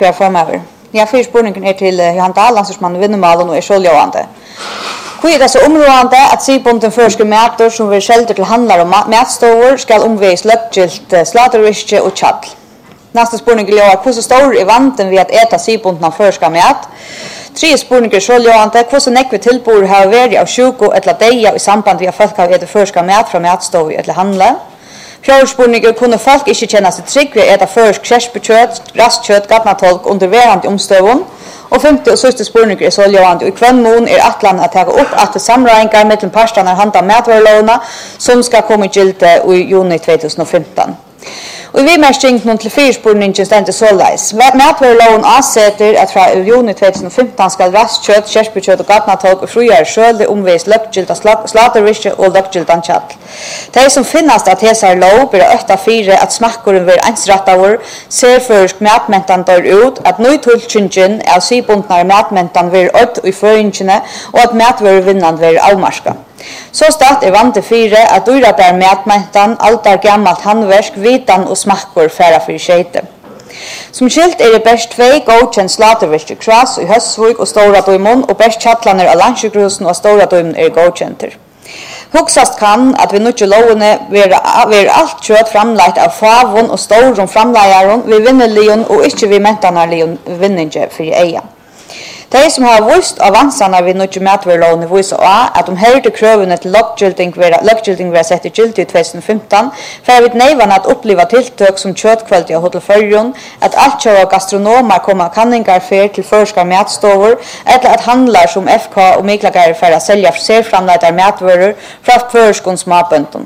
Per framöver. Jag får spårningen till Johan Dahlans som man vinner malen och är självgörande. Hur är det så områdande att Sibonden förska mäter som vi skälter till handlar om mätståor ska omvägs löpgilt slaterriske och tjall. Nästa spårning är hur så stor är vanten vid att äta Sibonden förska mät. 3 spårningar självgörande hur så näck vi tillbor har varit av sjuko eller deja i samband med att folk har ätit förska mät från mätståor eller handla. 4 spårningar kunde folk inte känna sig trygg vid att äta försk kärspekött, rastkött, gatnatolk under verande omstövon. Och 5:e och sista spårningar är såljövande. Och i kvann mån är atlan att ta upp att det samrängar mellan parterna handlar mätvarulåna som ska komma i gilde i juni 2015. Och i vidmärkningen till 4 spårningen ständigt således. Mätvarulån avsätter att från juni 2015 ska rastkött, kärspekött och gatnatolk och friare skölde omvägs löpgilda slaterriske och löpgildan tjall. Det som finnas att hesar lov blir 8-4 att smakkuren blir ensrattavur, ser försk mätmentan dör ut, att nøytulltjingen av sibundnar mätmentan blir ödd i föringene och att mätvaruvinnan blir avmarska. Så start är vant till 4 att dyra bär mätmentan, allt är gammalt handverk, vitan och smakkur färra för skejte. Som skilt är det bäst 2 godkänd slatervirke Kras i Höstvik och Stora Døymon och bäst chattlaner av Landsjukhusen och Stora Døymon är godkänter. Huxast kan att vi nutje lovene ver allt kött framlagt av favon och storum framlejaron vi vinnerlion och inte vi mentanarlion vinninge för eia. De som har vist av vansarna vid nutje mätvarulåne visar att de hörde krövene till löggilding var sett i gildi i 2015 för att nejvan att uppleva tilltök som köttkvalitet av Hotel Färjön, att allt köra gastronomer kommer kanningar för till förskar mätstovor eller att handlar som FK och miklagar för att sälja särframlagda mätvaror från förskons småbönton.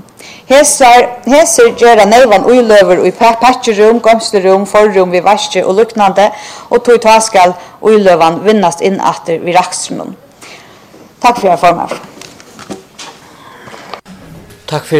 Hesar gör nejvan uilöver i patcherum, gomsterum, forrum vid vaske och liknande och tog taskal uilövan vinnast in efter vid rakstrunum. Tack för er formar. Tack för